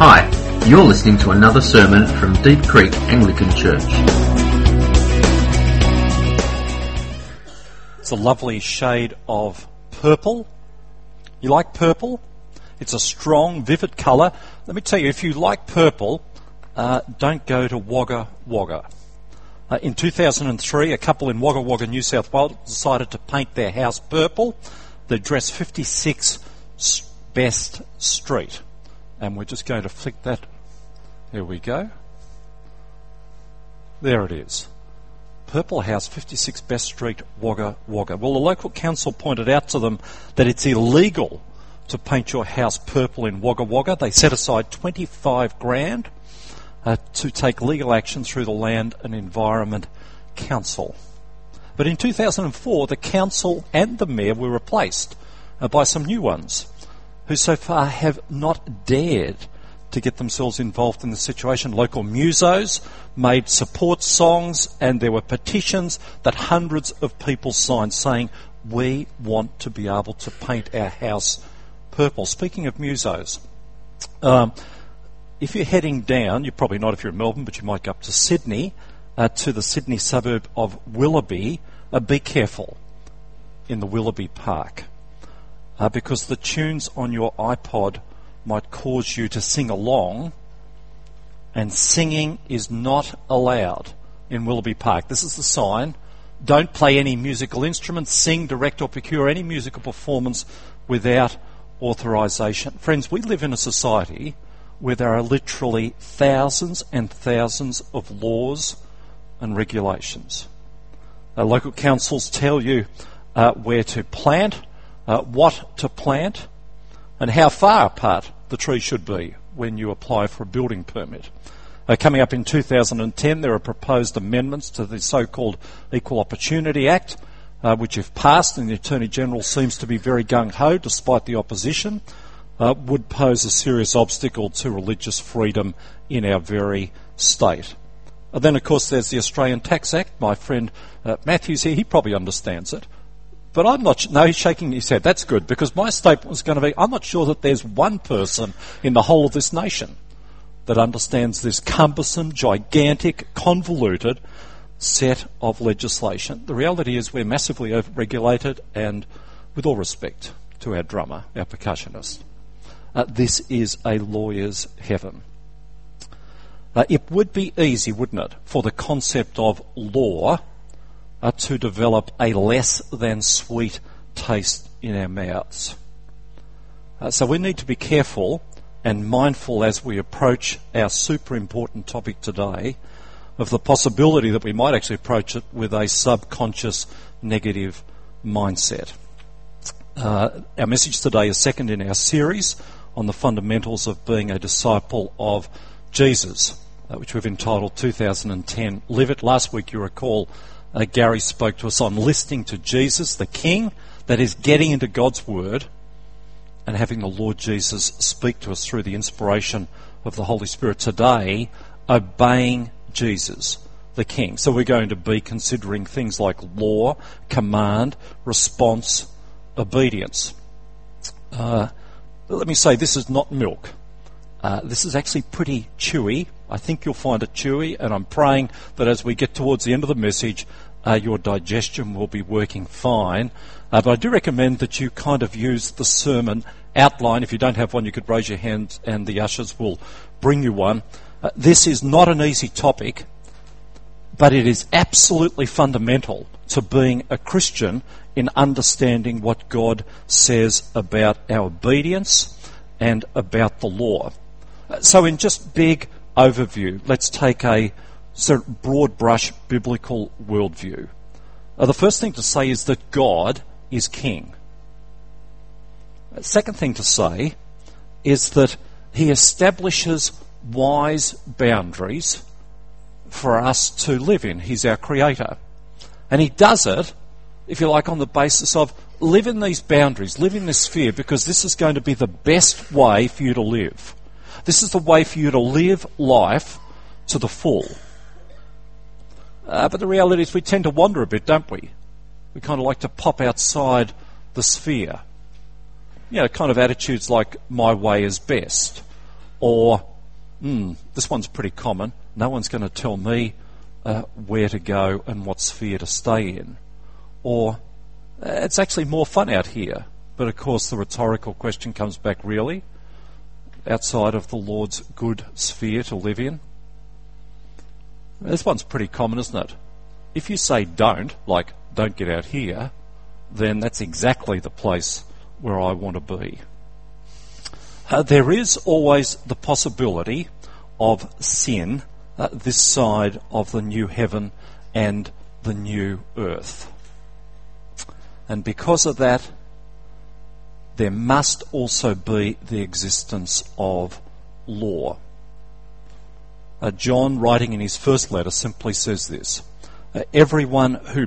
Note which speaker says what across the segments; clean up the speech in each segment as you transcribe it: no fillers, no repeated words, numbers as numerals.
Speaker 1: Hi, you're listening to another sermon from Deep Creek Anglican Church.
Speaker 2: It's a lovely shade of purple. You like purple? It's a strong, vivid colour. Let me tell you, if you like purple, don't go to Wagga Wagga. In 2003, a couple in Wagga Wagga, New South Wales, decided to paint their house purple. They dressed 56 Best Street. And we're just going to flick that. There we go. There it is. Purple House, 56 Best Street, Wagga Wagga. Well, the local council pointed out to them that it's illegal to paint your house purple in Wagga Wagga. They set aside $25,000 to take legal action through the Land and Environment Council. But in 2004, the council and the mayor were replaced by some new ones, who so far have not dared to get themselves involved in the situation. Local musos made support songs, and there were petitions that hundreds of people signed saying, we want to be able to paint our house purple. Speaking of musos, if you're heading down, you're probably not if you're in Melbourne, but you might go up to Sydney, to the Sydney suburb of Willoughby, be careful in the Willoughby Park. Because the tunes on your iPod might cause you to sing along, and singing is not allowed in Willoughby Park. This is the sign. Don't play any musical instruments, sing, direct or procure any musical performance without authorisation. Friends, we live in a society where there are literally thousands and thousands of laws and regulations. Local councils tell you where to plant, what to plant, and how far apart the tree should be when you apply for a building permit. Coming up in 2010, there are proposed amendments to the so-called Equal Opportunity Act, which if passed, and the Attorney-General seems to be very gung-ho despite the opposition, would pose a serious obstacle to religious freedom in our very state. Then, of course, there's the Australian Tax Act. My friend Matthew's here, he probably understands it. But I'm not... No, he's shaking his head. That's good, because my statement was going to be, I'm not sure that there's one person in the whole of this nation that understands this cumbersome, gigantic, convoluted set of legislation. The reality is we're massively over-regulated, and with all respect to our drummer, our percussionist, this is a lawyer's heaven. It would be easy, wouldn't it, for the concept of law to develop a less than sweet taste in our mouths. So we need to be careful and mindful as we approach our super important topic today of the possibility that we might actually approach it with a subconscious negative mindset. Our message today is second in our series on the fundamentals of being a disciple of Jesus, which we've entitled 2010 Live It. Last week, you recall, Gary spoke to us on listening to Jesus, the King, that is getting into God's Word and having the Lord Jesus speak to us through the inspiration of the Holy Spirit. Today, obeying Jesus, the King. So we're going to be considering things like law, command, response, obedience. Let me say, this is not milk. This is actually pretty chewy. I think you'll find it chewy, and I'm praying that as we get towards the end of the message, your digestion will be working fine. But I do recommend that you kind of use the sermon outline. If you don't have one, you could raise your hand and the ushers will bring you one. This is not an easy topic, but it is absolutely fundamental to being a Christian in understanding what God says about our obedience and about the law. So in just big overview, let's take a sort of broad brush biblical worldview. The first thing to say is that God is King. Second thing to say is that he establishes wise boundaries for us to live in. He's our creator. And he does it, if you like, on the basis of live in these boundaries, live in this sphere, because this is going to be the best way for you to live. This is the way for you to live life to the full. But the reality is we tend to wander a bit, don't we? We kind of like to pop outside the sphere. You know, kind of attitudes like, my way is best, or This one's pretty common. No one's going to tell me where to go and what sphere to stay in. Or, it's actually more fun out here. But of course the rhetorical question comes back, really? Outside of the Lord's good sphere to live in? This one's pretty common, isn't it? If you say don't, like don't get out here, then that's exactly the place where I want to be. There is always the possibility of sin this side of the new heaven and the new earth. And because of that, there must also be the existence of law. John, writing in his first letter, simply says this: everyone who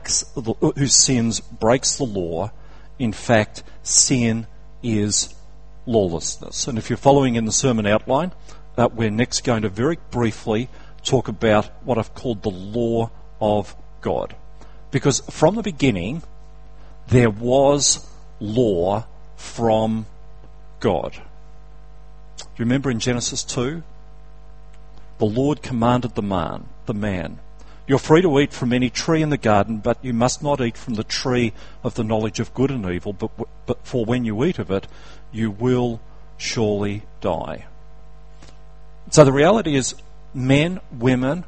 Speaker 2: sins breaks the law. In fact, sin is lawlessness. And if you're following in the sermon outline, we're next going to very briefly talk about what I've called the law of God. Because from the beginning, there was law from God. Do you remember in Genesis 2? The Lord commanded the man, "You're free to eat from any tree in the garden, but you must not eat from the tree of the knowledge of good and evil, but for when you eat of it, you will surely die." So the reality is, men, women,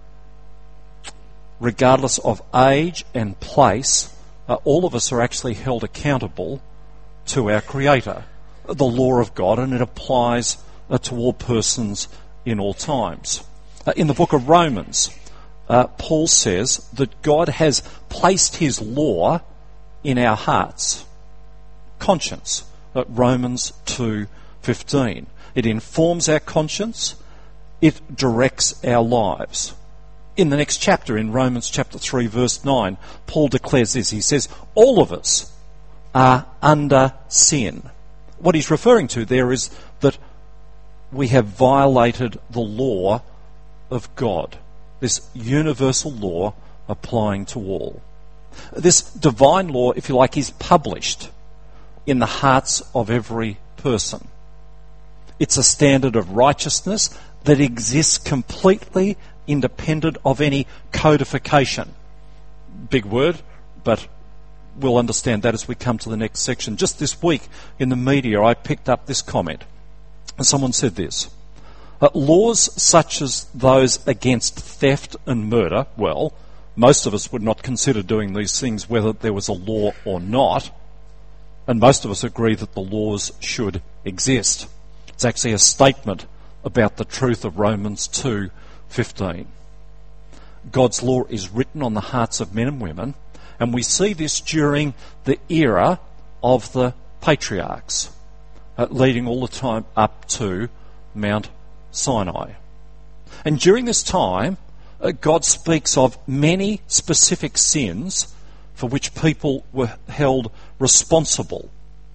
Speaker 2: regardless of age and place, all of us are actually held accountable to our Creator, the law of God, and it applies to all persons in all times. In the book of Romans, Paul says that God has placed his law in our hearts. Conscience, Romans 2:15. It informs our conscience. It directs our lives. In the next chapter, in Romans chapter 3, verse 9, Paul declares this. He says, all of us are under sin. What he's referring to there is that we have violated the law of God, this universal law applying to all. This divine law, if you like, is published in the hearts of every person. It's a standard of righteousness that exists completely independent of any codification. Big word, but we'll understand that as we come to the next section. Just this week in the media, I picked up this comment. Someone said this: laws such as those against theft and murder, well, most of us would not consider doing these things whether there was a law or not, and most of us agree that the laws should exist. It's actually a statement about the truth of Romans 2:15. God's law is written on the hearts of men and women, and we see this during the era of the patriarchs, leading all the time up to Mount Sinai. And during this time, God speaks of many specific sins for which people were held responsible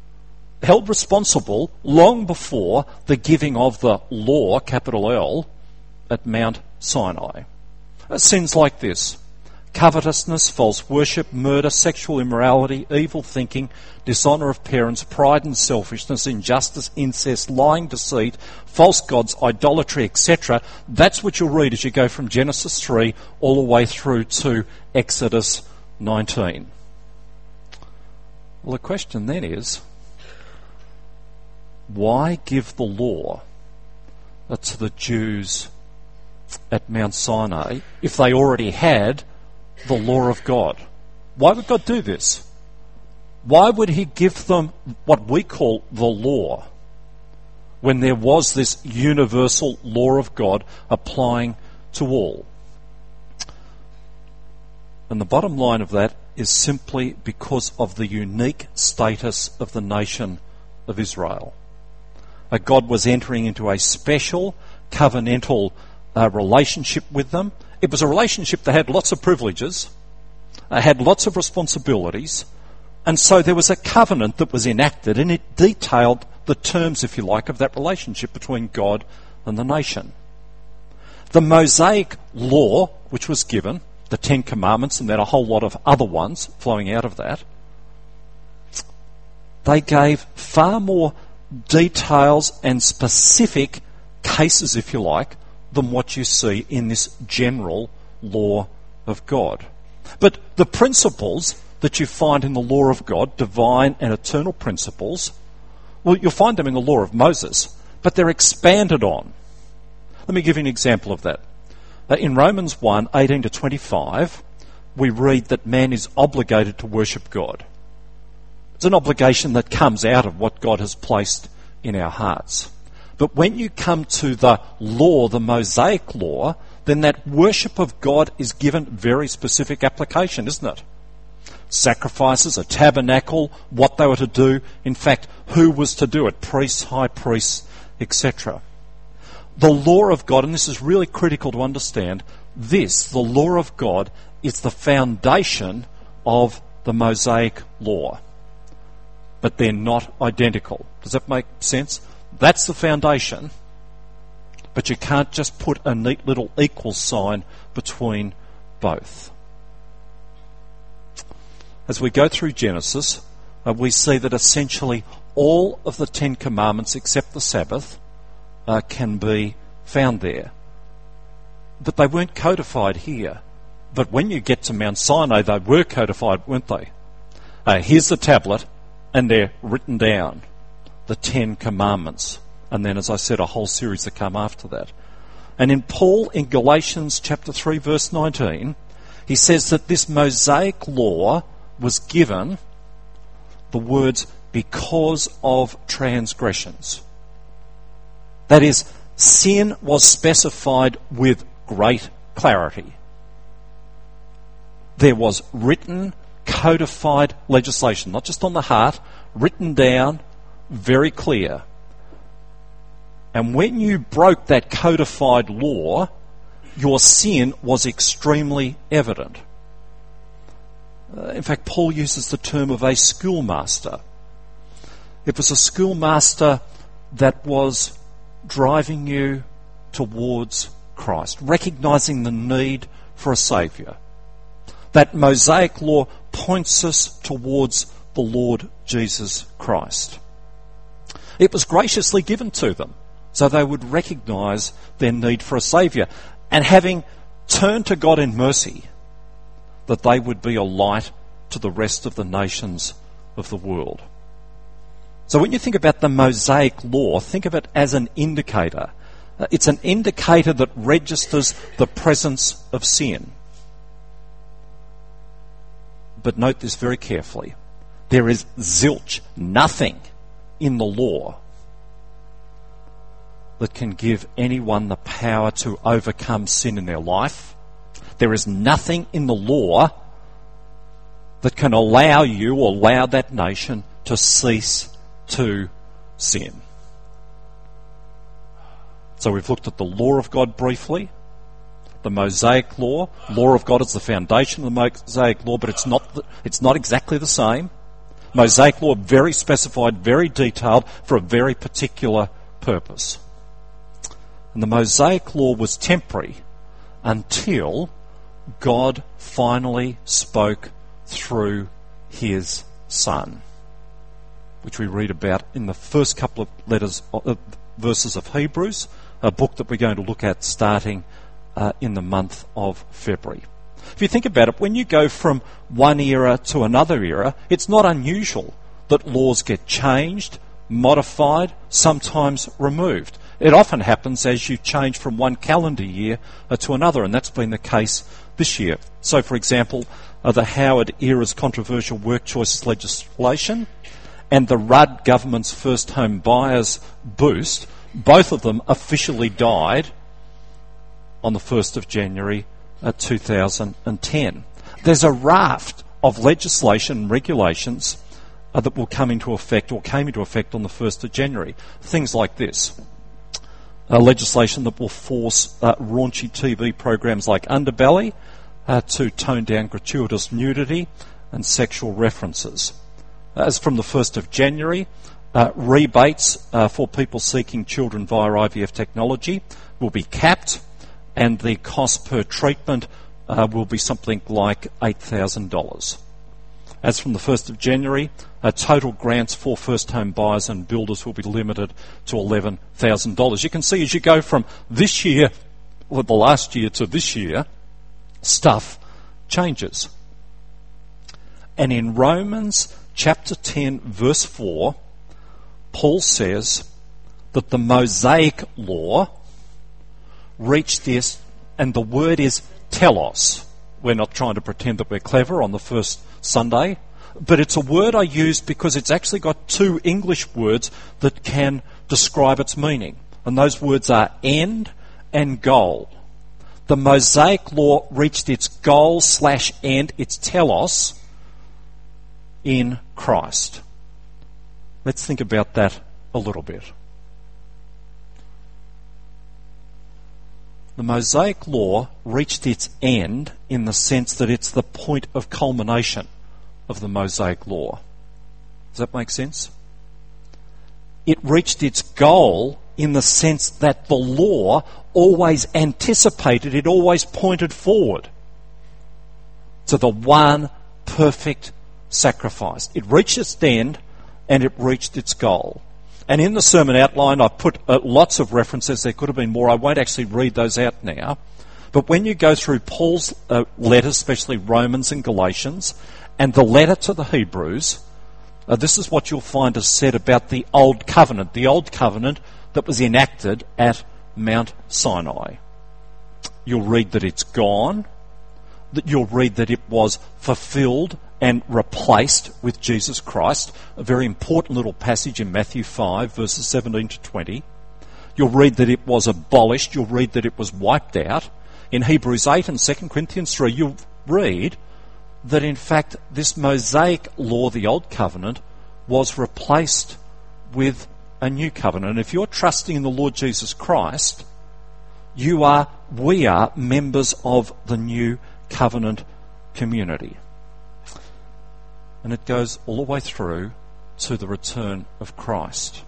Speaker 2: long before the giving of the law, capital L, at Mount Sinai. Sins like this: covetousness, false worship, murder, sexual immorality, evil thinking, dishonour of parents, pride and selfishness, injustice, incest, lying, deceit, false gods, idolatry, etc. That's what you'll read as you go from Genesis 3 all the way through to Exodus 19. Well, the question then is, why give the law to the Jews at Mount Sinai if they already had the law of God? Why would God do this? Why would he give them what we call the law when there was this universal law of God applying to all? And the bottom line of that is simply because of the unique status of the nation of Israel. God was entering into a special covenantal relationship with them. It was a relationship that had lots of privileges, had lots of responsibilities, and so there was a covenant that was enacted, and it detailed the terms, if you like, of that relationship between God and the nation. The Mosaic law, which was given, the Ten Commandments, and then a whole lot of other ones flowing out of that, they gave far more details and specific cases, if you like, than what you see in this general law of God. But the principles that you find in the law of God, divine and eternal principles, well, you'll find them in the law of Moses, but they're expanded on. Let me give you an example of that. In Romans 1, 18 to 25, we read that man is obligated to worship God. It's an obligation that comes out of what God has placed in our hearts. But when you come to the law, the Mosaic law, then that worship of God is given very specific application, isn't it? Sacrifices, a tabernacle, what they were to do, in fact, who was to do it, priests, high priests, etc. The law of God, and this is really critical to understand, the law of God, is the foundation of the Mosaic law. But they're not identical. Does that make sense? That's the foundation, but you can't just put a neat little equal sign between both. As we go through Genesis, we see that essentially all of the 10 Commandments except the Sabbath can be found there. But they weren't codified here. But when you get to Mount Sinai, they were codified, weren't they? Here's the tablet, and they're written down, the 10 Commandments. And then, as I said, a whole series that come after that. And in Paul, in Galatians chapter 3, verse 19, he says that this Mosaic law was given, the words, because of transgressions. That is, sin was specified with great clarity. There was written, codified legislation, not just on the heart, written down, very clear. And when you broke that codified law, your sin was extremely evident. In fact, Paul uses the term of a schoolmaster. It was a schoolmaster that was driving you towards Christ, recognizing the need for a Saviour. That Mosaic law points us towards the Lord Jesus Christ. It was graciously given to them, so they would recognise their need for a Saviour, and having turned to God in mercy, that they would be a light to the rest of the nations of the world. So when you think about the Mosaic law, think of it as an indicator. It's an indicator that registers the presence of sin. But note this very carefully. There is zilch, nothing in the law that can give anyone the power to overcome sin in their life. There is nothing in the law that can allow you or allow that nation to cease to sin. So we've looked at the law of God briefly, the Mosaic law. Law of God is the foundation of the Mosaic law, but it's not exactly the same. Mosaic law, very specified, very detailed, for a very particular purpose. And the Mosaic law was temporary until God finally spoke through his Son, which we read about in the first couple of verses of Hebrews, a book that we're going to look at starting in the month of February. If you think about it, when you go from one era to another era, it's not unusual that laws get changed, modified, sometimes removed. It often happens as you change from one calendar year to another, and that's been the case this year. So, for example, the Howard era's controversial work choices legislation and the Rudd government's first home buyers boost, both of them officially died on the 1st of January 2010. There's a raft of legislation and regulations that will come into effect or came into effect on the 1st of January. Things like this. Legislation that will force raunchy TV programs like Underbelly to tone down gratuitous nudity and sexual references. As from the 1st of January, rebates for people seeking children via IVF technology will be capped, and the cost per treatment will be something like $8,000. as from the 1st of January, total grants for first home buyers and builders will be limited to $11,000. You can see as you go from this year, or the last year to this year, stuff changes. And in Romans chapter 10, verse 4, Paul says that the Mosaic law reached this, and the word is telos. We're not trying to pretend that we're clever on the first Sunday, but it's a word I use because it's actually got two English words that can describe its meaning. And those words are end and goal. The Mosaic law reached its goal/end, its telos, in Christ. Let's think about that a little bit. The Mosaic law reached its end in the sense that it's the point of culmination of the Mosaic law. Does that make sense? It reached its goal in the sense that the law always anticipated, it always pointed forward to the one perfect sacrifice. It reached its end and it reached its goal. And in the sermon outline, I've put lots of references. There could have been more. I won't actually read those out now. But when you go through Paul's letters, especially Romans and Galatians, and the letter to the Hebrews, this is what you'll find is said about the Old Covenant that was enacted at Mount Sinai. You'll read that it's gone, that you'll read that it was fulfilled and replaced with Jesus Christ, a very important little passage in Matthew 5, verses 17 to 20. You'll read that it was abolished. You'll read that it was wiped out. In Hebrews 8 and 2 Corinthians 3, you'll read that, in fact, this Mosaic law, the Old Covenant, was replaced with a new covenant. And if you're trusting in the Lord Jesus Christ, we are members of the new covenant community. And it goes all the way through to the return of Christ.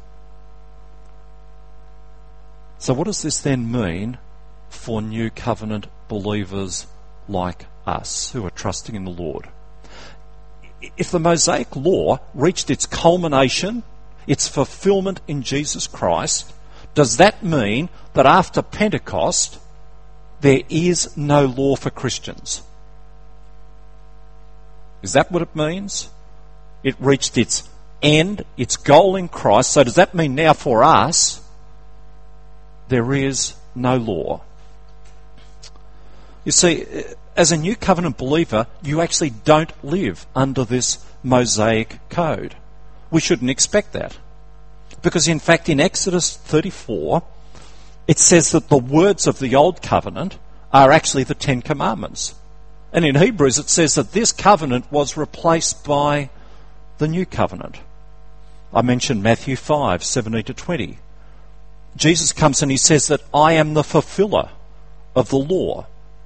Speaker 2: So what does this then mean for new covenant believers like us who are trusting in the Lord? If the Mosaic law reached its culmination, its fulfillment in Jesus Christ, does that mean that after Pentecost there is no law for Christians? Is that what it means? It reached its end, its goal in Christ. So does that mean now for us there is no law? You see, as a new covenant believer, you actually don't live under this Mosaic code. We shouldn't expect that. Because in fact in Exodus 34, it says that the words of the Old Covenant are actually the Ten Commandments. And in Hebrews it says that this covenant was replaced by the new covenant. I mentioned Matthew 5, 17 to 20. Jesus comes and he says that I am the fulfiller of the law.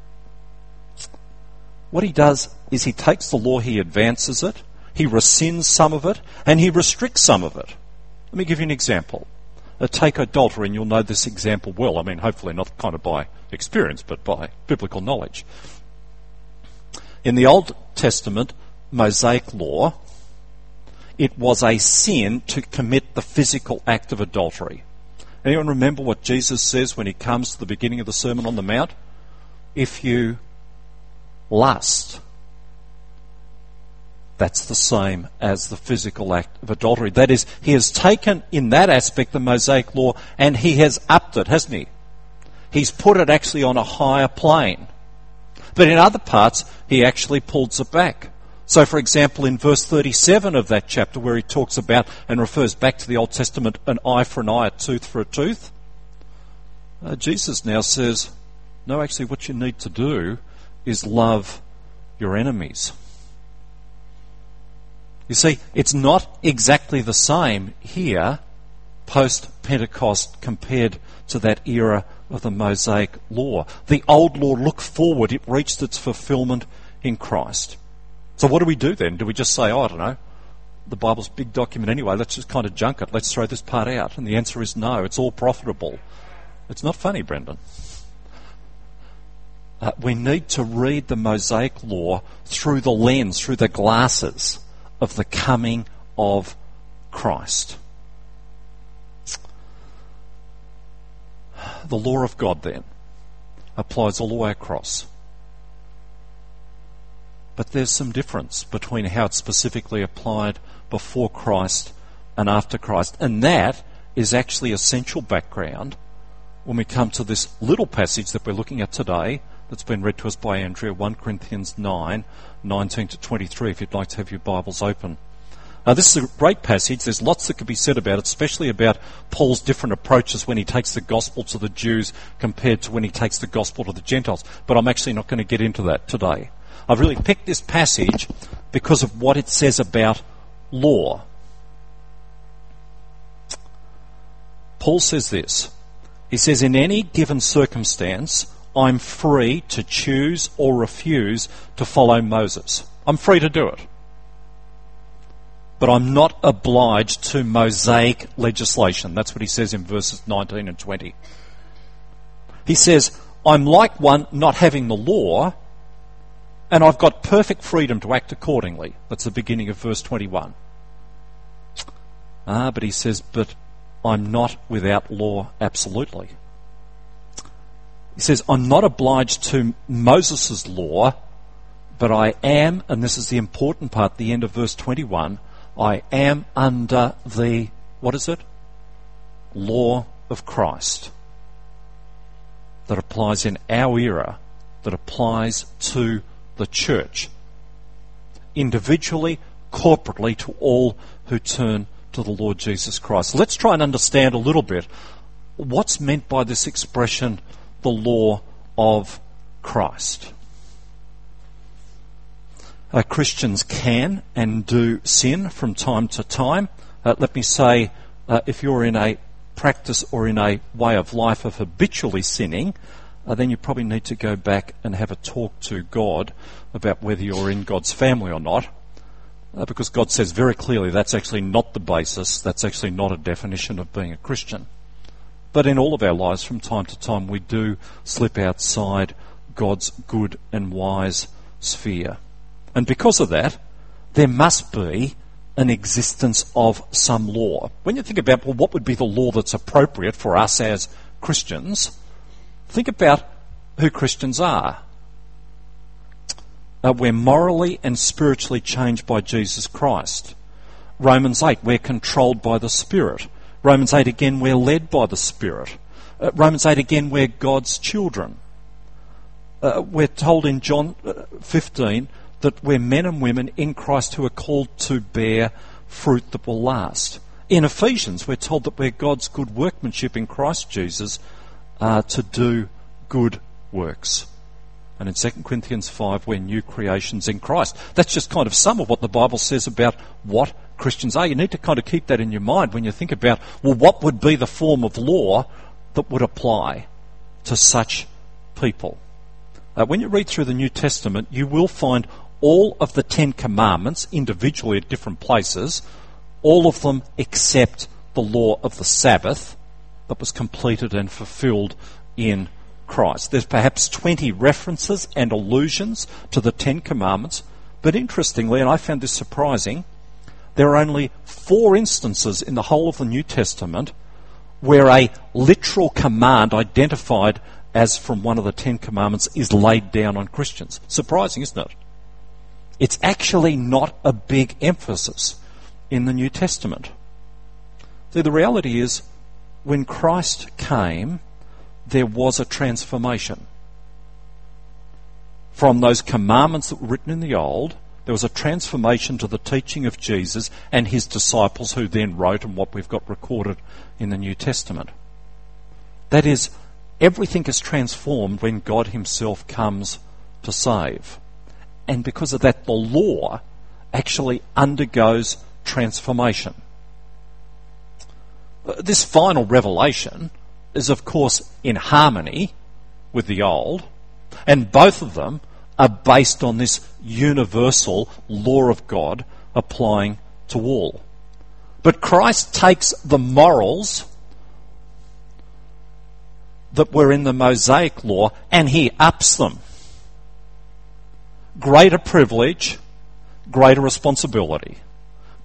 Speaker 2: What he does is he takes the law, he advances it, he rescinds some of it, and he restricts some of it. Let me give you an example. Take adultery, and you'll know this example well. I mean, hopefully not kind of by experience, but by biblical knowledge. In the Old Testament Mosaic law, it was a sin to commit the physical act of adultery. Anyone remember what Jesus says when he comes to the beginning of the Sermon on the Mount? If you lust, that's the same as the physical act of adultery. That is, he has taken in that aspect the Mosaic law and he has upped it, hasn't he? He's put it actually on a higher plane. But in other parts, he actually pulls it back. So, for example, in verse 37 of that chapter, where he talks about and refers back to the Old Testament, an eye for an eye, a tooth for a tooth, Jesus now says, no, actually what you need to do is love your enemies. You see, it's not exactly the same here, post-Pentecost, compared to that era of the Mosaic law. The old law looked forward. It reached its fulfillment in Christ. So what do we do then? Do we just say, I don't know, the Bible's a big document anyway, let's just kind of junk it, let's throw this part out? And the answer is no, it's all profitable. It's not funny, Brendan. We need to read the Mosaic law through the lens, through the glasses of the coming of Christ. The law of God, then, applies all the way across. But there's some difference between how it's specifically applied before Christ and after Christ. And that is actually essential background when we come to this little passage that we're looking at today that's been read to us by Andrea, 1 Corinthians 9, 19 to 23, if you'd like to have your Bibles open. This is a great passage. There's lots that could be said about it, especially about Paul's different approaches when he takes the gospel to the Jews compared to when he takes the gospel to the Gentiles. But I'm actually not going to get into that today. I've really picked this passage because of what it says about law. Paul says this. He says, in any given circumstance, I'm free to choose or refuse to follow Moses. I'm free to do it. But I'm not obliged to Mosaic legislation. That's what he says in verses 19 and 20. He says, I'm like one not having the law, and I've got perfect freedom to act accordingly. That's the beginning of verse 21. But he says, but I'm not without law absolutely. He says, I'm not obliged to Moses' law, but I am, and this is the important part, the end of verse 21, I am under the, what is it? Law of Christ. That applies in our era, that applies to the church. Individually, corporately, to all who turn to the Lord Jesus Christ. Let's try and understand a little bit what's meant by this expression, the law of Christ. Christians can and do sin from time to time. Let me say, if you're in a practice or in a way of life of habitually sinning, then you probably need to go back and have a talk to God about whether you're in God's family or not. Because God says very clearly that's actually not the basis, that's actually not a definition of being a Christian. But in all of our lives, from time to time, we do slip outside God's good and wise sphere. And because of that, there must be an existence of some law. When you think about, well, what would be the law that's appropriate for us as Christians, think about who Christians are. We're morally and spiritually changed by Jesus Christ. Romans 8, we're controlled by the Spirit. Romans 8 again, we're led by the Spirit. Romans 8 again, we're God's children. We're told in John 15 that we're men and women in Christ who are called to bear fruit that will last. In Ephesians, we're told that we're God's good workmanship in Christ Jesus to do good works. And in 2 Corinthians 5, we're new creations in Christ. That's just kind of some of what the Bible says about what Christians are. You need to kind of keep that in your mind when you think about, well, what would be the form of law that would apply to such people? When you read through the New Testament, you will find all of the 10 Commandments individually at different places, all of them except the law of the Sabbath that was completed and fulfilled in Christ. There's perhaps 20 references and allusions to the 10 Commandments, but interestingly, and I found this surprising, there are only 4 instances in the whole of the New Testament where a literal command identified as from one of the 10 Commandments is laid down on Christians. Surprising, isn't it? It's actually not a big emphasis in the New Testament. See, the reality is, when Christ came, there was a transformation. From those commandments that were written in the Old, there was a transformation to the teaching of Jesus and his disciples, who then wrote and what we've got recorded in the New Testament. That is, everything is transformed when God himself comes to save. And because of that, the law actually undergoes transformation. This final revelation is, of course, in harmony with the Old, and both of them are based on this universal law of God applying to all. But Christ takes the morals that were in the Mosaic law and he ups them. Greater privilege, greater responsibility.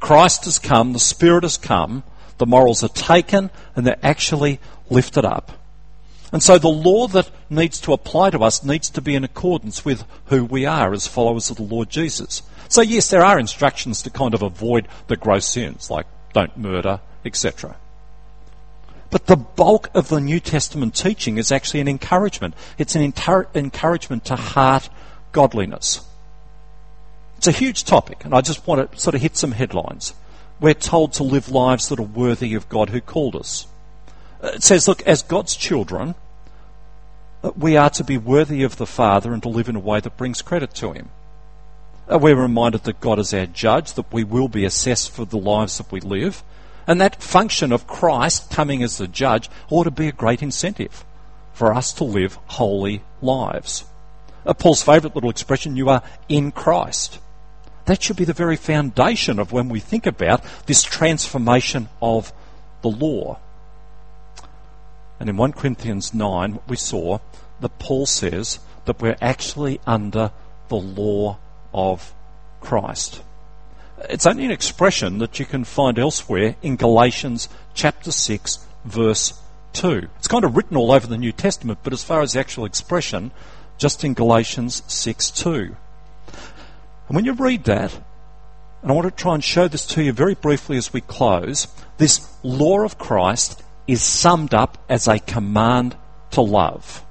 Speaker 2: Christ has come, the Spirit has come, the morals are taken, and they're actually lifted up. And so the law that needs to apply to us needs to be in accordance with who we are as followers of the Lord Jesus. So yes, there are instructions to kind of avoid the gross sins, like don't murder, etc. But the bulk of the New Testament teaching is actually an encouragement. It's an encouragement to heart godliness. It's a huge topic, and I just want to sort of hit some headlines. We're told to live lives that are worthy of God who called us. It says, look, as God's children, we are to be worthy of the Father and to live in a way that brings credit to Him. We're reminded that God is our judge, that we will be assessed for the lives that we live. And that function of Christ coming as the judge ought to be a great incentive for us to live holy lives. Paul's favourite little expression, you are in Christ. That should be the very foundation of when we think about this transformation of the law. And in 1 Corinthians 9, we saw that Paul says that we're actually under the law of Christ. It's only an expression that you can find elsewhere in Galatians chapter 6, verse 2. It's kind of written all over the New Testament, but as far as the actual expression, just in Galatians 6:2. And when you read that, and I want to try and show this to you very briefly as we close, this law of Christ is summed up as a command to love.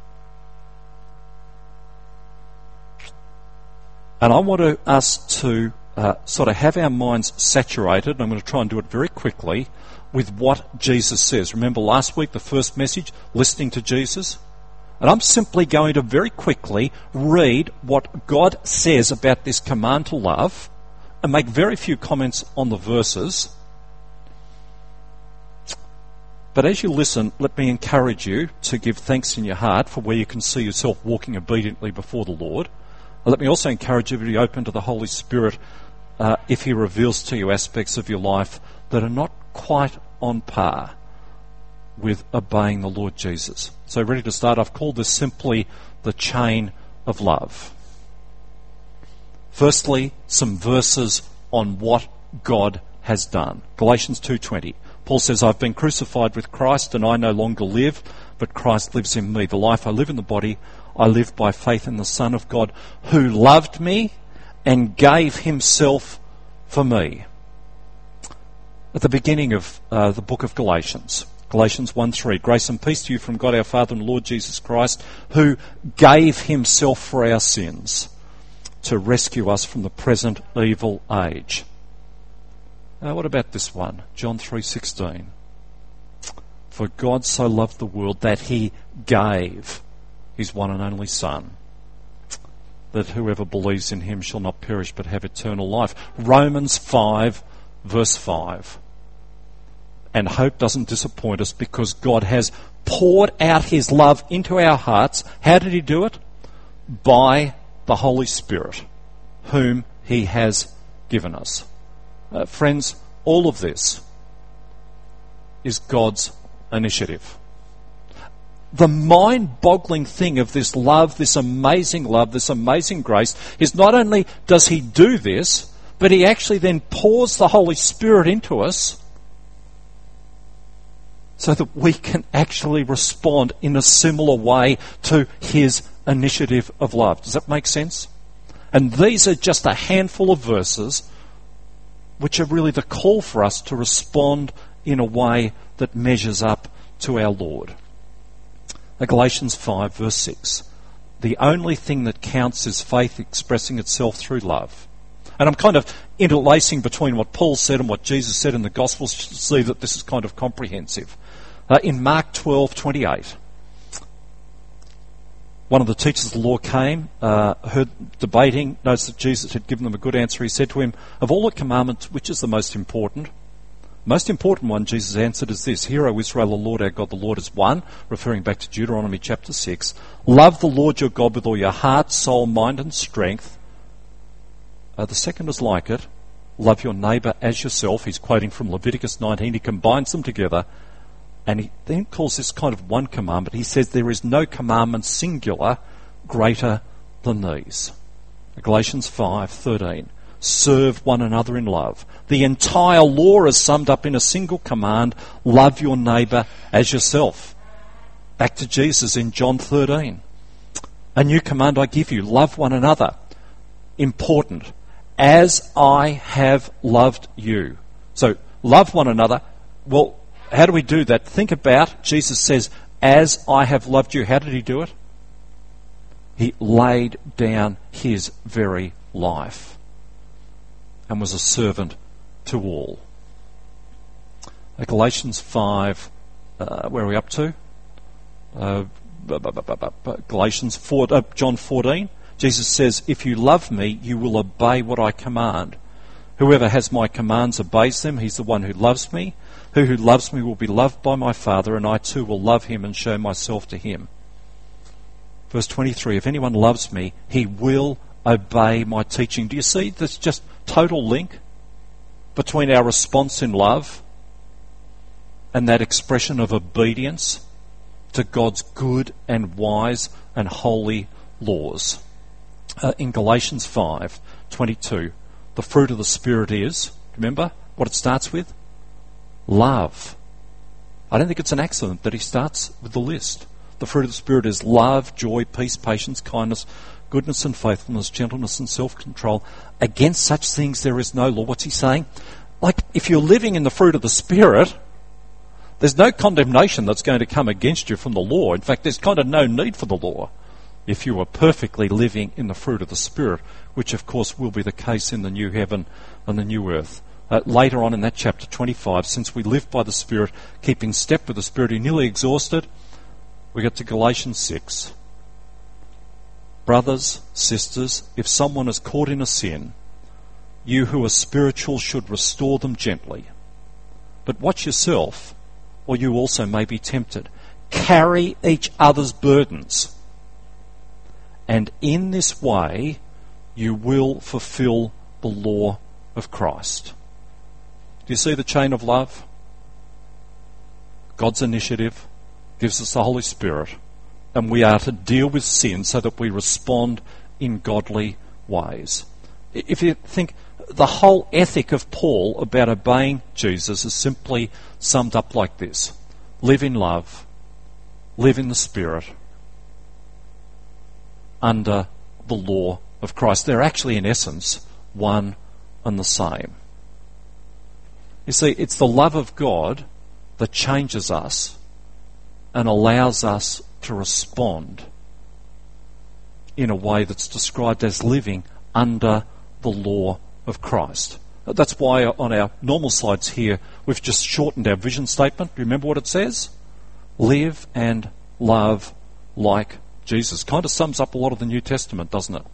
Speaker 2: And I want us to sort of have our minds saturated, and I'm going to try and do it very quickly, with what Jesus says. Remember last week, the first message, listening to Jesus? And I'm simply going to very quickly read what God says about this command to love and make very few comments on the verses. But as you listen, let me encourage you to give thanks in your heart for where you can see yourself walking obediently before the Lord. Let me also encourage you to be open to the Holy Spirit if He reveals to you aspects of your life that are not quite on par with obeying the Lord Jesus. So ready to start? I've called this simply the chain of love. Firstly, some verses on what God has done. Galatians 2:20. Paul says, I've been crucified with Christ, and I no longer live, but Christ lives in me. The life I live in the body, I live by faith in the Son of God, who loved me and gave Himself for me. At the beginning of the book of Galatians 1:3, grace and peace to you from God our Father and Lord Jesus Christ, who gave Himself for our sins to rescue us from the present evil age. What about this one? John 3:16. For God so loved the world that He gave His one and only Son, that whoever believes in Him shall not perish but have eternal life. Romans 5, verse 5. And hope doesn't disappoint us because God has poured out His love into our hearts. How did He do it? By the Holy Spirit, whom He has given us. Friends, all of this is God's initiative. The mind-boggling thing of this love, this amazing grace, is not only does He do this, but He actually then pours the Holy Spirit into us so that we can actually respond in a similar way to His initiative of love. Does that make sense? And these are just a handful of verses which are really the call for us to respond in a way that measures up to our Lord. Galatians 5, verse 6. The only thing that counts is faith expressing itself through love. And I'm kind of interlacing between what Paul said and what Jesus said in the Gospels to see that this is kind of comprehensive. In Mark 12:28, one of the teachers of the law came, heard debating, noticed that Jesus had given them a good answer. He said to him, of all the commandments, which is the most important? Most important one, Jesus answered, is this: Hear, O Israel, the Lord our God, the Lord is one, referring back to Deuteronomy chapter 6. Love the Lord your God with all your heart, soul, mind and strength. The second is like it. Love your neighbour as yourself. He's quoting from Leviticus 19. He combines them together. And he then calls this kind of one commandment. He says there is no commandment singular greater than these. Galatians 5:13. serve one another in love. The entire law is summed up in a single command: love your neighbour as yourself. Back to Jesus in John 13. A new command I give you: love one another. Important. As I have loved you. So, love one another. Well, how do we do that? Think about, Jesus says, as I have loved you. How did he do it? He laid down his very life and was a servant to all. Galatians 5, where are we up to? Galatians 4, John 14. Jesus says, if you love me, you will obey what I command. Whoever has my commands obeys them. He's the one who loves me. Who loves me will be loved by my Father, and I too will love him and show myself to him. Verse 23, if anyone loves me, he will obey my teaching. Do you see this just total link between our response in love and that expression of obedience to God's good and wise and holy laws? In Galatians 5:22, the fruit of the Spirit is, remember what it starts with? Love. I don't think it's an accident that he starts with the list. The fruit of the Spirit is love, joy, peace, patience, kindness, goodness and faithfulness, gentleness and self-control. Against such things there is no law. What's he saying? Like, if you're living in the fruit of the Spirit, there's no condemnation that's going to come against you from the law. In fact, there's kind of no need for the law if you are perfectly living in the fruit of the Spirit, which of course will be the case in the new heaven and the new earth. Later on in that chapter 25, since we live by the Spirit, keeping step with the Spirit, you're nearly exhausted, we get to Galatians 6. Brothers, sisters, if someone is caught in a sin, you who are spiritual should restore them gently. But watch yourself, or you also may be tempted. Carry each other's burdens, and in this way you will fulfill the law of Christ. Do you see the chain of love? God's initiative gives us the Holy Spirit, and we are to deal with sin so that we respond in godly ways. If you think, the whole ethic of Paul about obeying Jesus is simply summed up like this: live in love, live in the Spirit, under the law of Christ. They're actually, in essence, one and the same. You see, it's the love of God that changes us and allows us to respond in a way that's described as living under the law of Christ. That's why on our normal slides here, we've just shortened our vision statement. Remember what it says? Live and love like Jesus. Kind of sums up a lot of the New Testament, doesn't it?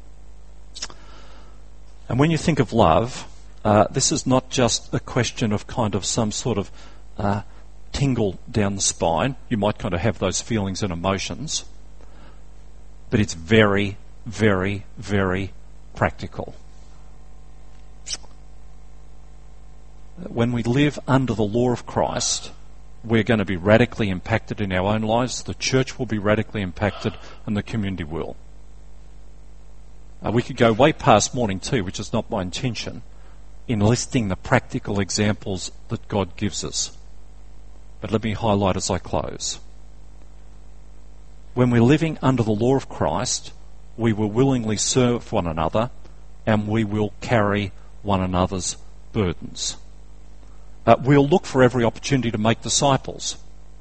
Speaker 2: And when you think of love, this is not just a question of kind of some sort of tingle down the spine. You might kind of have those feelings and emotions, but it's very, very, very practical. When we live under the law of Christ, we're going to be radically impacted in our own lives, the church will be radically impacted, and the community will. We could go way past morning tea, which is not my intention, in listing the practical examples that God gives us. But let me highlight as I close. When we're living under the law of Christ, we will willingly serve one another, and we will carry one another's burdens. We'll look for every opportunity to make disciples.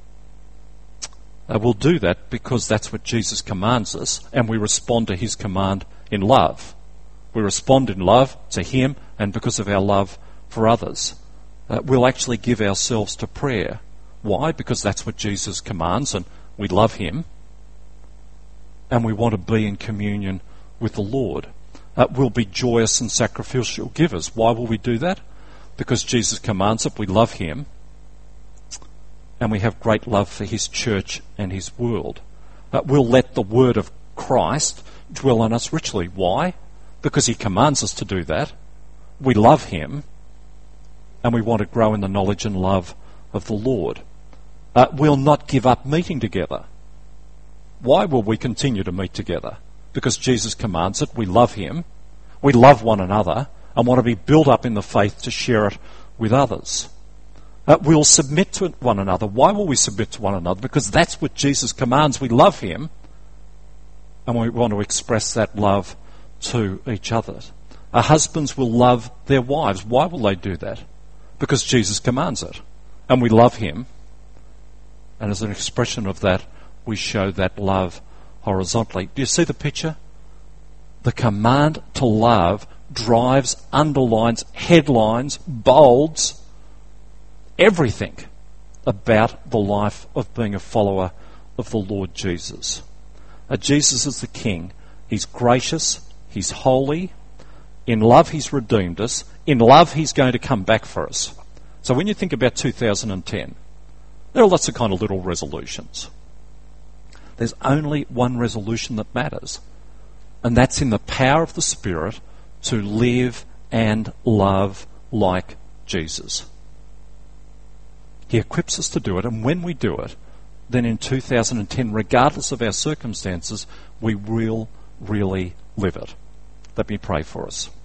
Speaker 2: We'll do that because that's what Jesus commands us, and we respond to his command in love. We respond in love to him and because of our love for others. We'll actually give ourselves to prayer. Why? Because that's what Jesus commands, and we love him, and we want to be in communion with the Lord. We'll be joyous and sacrificial givers. Why will we do that? Because Jesus commands it, we love him, and we have great love for his church and his world. We'll let the word of Christ dwell on us richly. Why? Because he commands us to do that. We love him, and we want to grow in the knowledge and love of the Lord. We'll not give up meeting together. Why will we continue to meet together? Because Jesus commands it, we love him, we love one another, and want to be built up in the faith to share it with others. We'll submit to one another. Why will we submit to one another? Because that's what Jesus commands. We love him, and we want to express that love to each other. Our husbands will love their wives. Why will they do that? Because Jesus commands it, and we love him, and as an expression of that, we show that love horizontally. Do you see the picture? The command to love drives, underlines, headlines, bolds everything about the life of being a follower of the Lord Jesus. Jesus is the King. He's gracious. He's holy. In love, he's redeemed us. In love, he's going to come back for us. So when you think about 2010, there are lots of kind of little resolutions. There's only one resolution that matters, and that's in the power of the Spirit to live and love like Jesus. He equips us to do it, and when we do it, then in 2010, regardless of our circumstances, we will really live it. Let me pray for us.